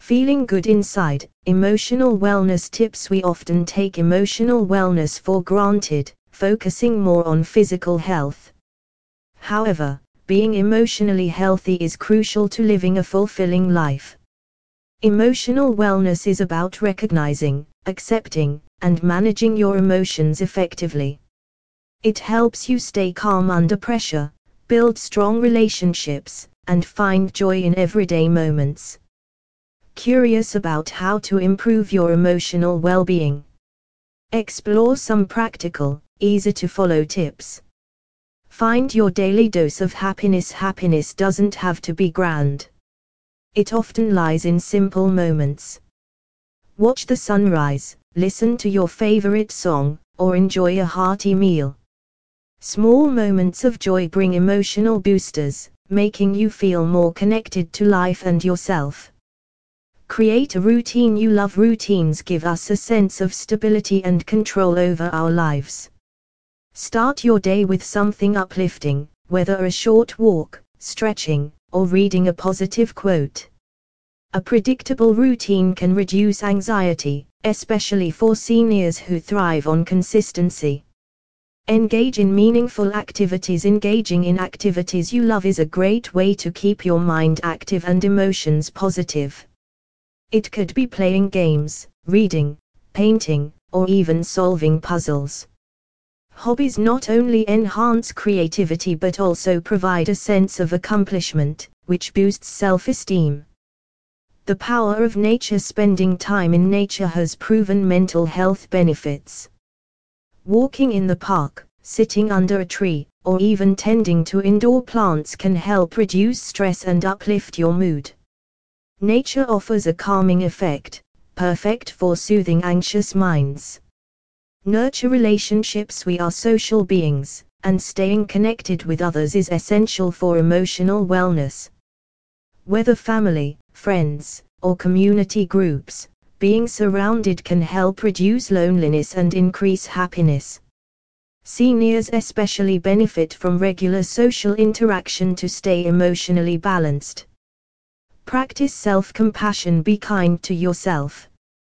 Feeling good inside. Emotional wellness tips. We often take emotional wellness for granted, focusing more on physical health. However, being emotionally healthy is crucial to living a fulfilling life. Emotional wellness is about recognizing, accepting, and managing your emotions effectively. It helps you stay calm under pressure, build strong relationships, and find joy in everyday moments. Curious about how to improve your emotional well-being? Explore some practical, easy-to-follow tips. Find your daily dose of happiness. Happiness doesn't have to be grand. It often lies in simple moments. Watch the sunrise, listen to your favorite song, or enjoy a hearty meal. Small moments of joy bring emotional boosters, making you feel more connected to life and yourself. Create a routine you love. Routines give us a sense of stability and control over our lives. Start your day with something uplifting, whether a short walk, stretching, or reading a positive quote. A predictable routine can reduce anxiety, especially for seniors who thrive on consistency. Engage in meaningful activities. Engaging in activities you love is a great way to keep your mind active and emotions positive. It could be playing games, reading, painting, or even solving puzzles. Hobbies not only enhance creativity but also provide a sense of accomplishment, which boosts self-esteem. The power of nature. Spending time in nature has proven mental health benefits. Walking in the park, sitting under a tree, or even tending to indoor plants can help reduce stress and uplift your mood. Nature offers a calming effect, perfect for soothing anxious minds. Nurture relationships. We are social beings, and staying connected with others is essential for emotional wellness. Whether family, friends, or community groups, being surrounded can help reduce loneliness and increase happiness. Seniors especially benefit from regular social interaction to stay emotionally balanced. Practice self-compassion. Be kind to yourself.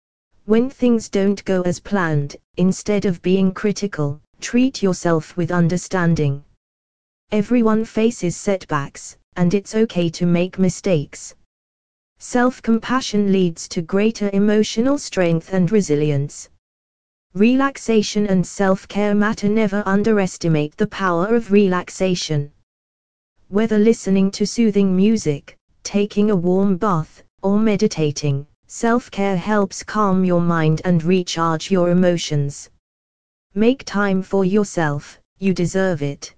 When things don't go as planned, instead of being critical, treat yourself with understanding. Everyone faces setbacks, and it's okay to make mistakes. Self-compassion leads to greater emotional strength and resilience. Relaxation and self-care matter. Never underestimate the power of relaxation. Whether listening to soothing music, taking a warm bath, or meditating, self-care helps calm your mind and recharge your emotions. Make time for yourself, you deserve it.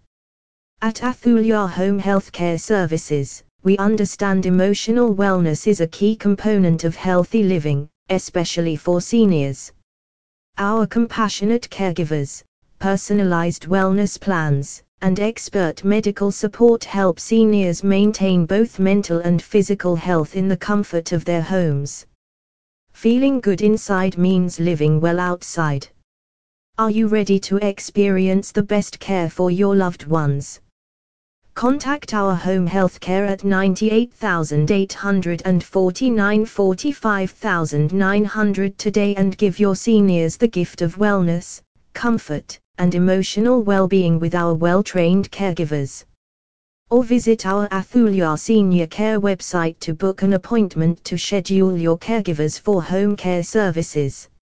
At Athulia Home Healthcare Services, we understand emotional wellness is a key component of healthy living, especially for seniors. Our compassionate caregivers, personalized wellness plans, and expert medical support help seniors maintain both mental and physical health in the comfort of their homes. Feeling good inside means living well outside. Are you ready to experience the best care for your loved ones? Contact our home healthcare at 98,849 45,900 today and give your seniors the gift of wellness, comfort, and emotional well-being with our well-trained caregivers. Or visit our Athulia Senior Care website to book an appointment to schedule your caregivers for home care services.